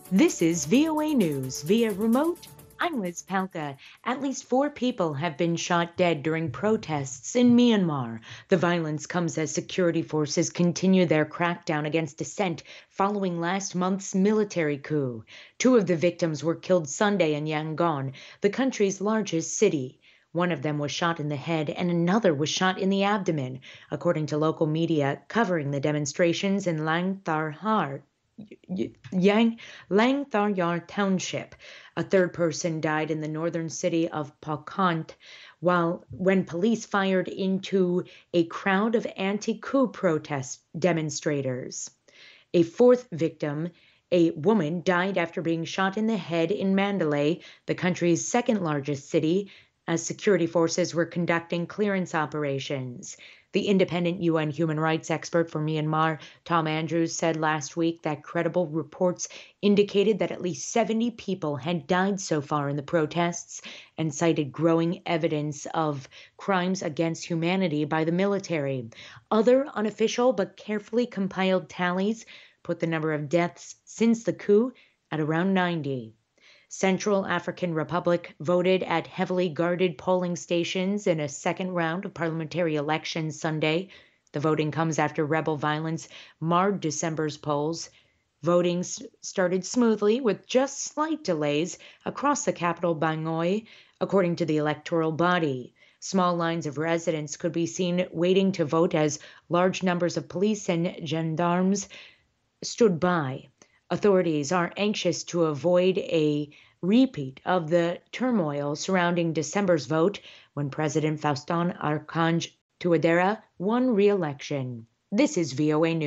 This is VOA News via remote. I'm Liz Palka. At least 4 people have been shot dead during protests in Myanmar. The violence comes as security forces continue their crackdown against dissent following last month's military coup. 2 of the victims were killed Sunday in Yangon, the country's largest city. One of them was shot in the head and another was shot in the abdomen, according to local media covering the demonstrations in Langtharhar. Yang Langtharyar Township. A third person died in the northern city of Pakant when police fired into a crowd of anti-coup protest demonstrators. A fourth victim, a woman, died after being shot in the head in Mandalay, the country's second largest city, as security forces were conducting clearance operations. The independent UN human rights expert for Myanmar, Tom Andrews, said last week that credible reports indicated that at least 70 people had died so far in the protests and cited growing evidence of crimes against humanity by the military. Other unofficial but carefully compiled tallies put the number of deaths since the coup at around 90. Central African Republic voted at heavily guarded polling stations in a second round of parliamentary elections Sunday. The voting comes after rebel violence marred December's polls. Voting started smoothly with just slight delays across the capital Bangui, according to the electoral body. Small lines of residents could be seen waiting to vote as large numbers of police and gendarmes stood by. Authorities are anxious to avoid a repeat of the turmoil surrounding December's vote when President Faustin Archange Touadera won re-election. This is VOA News.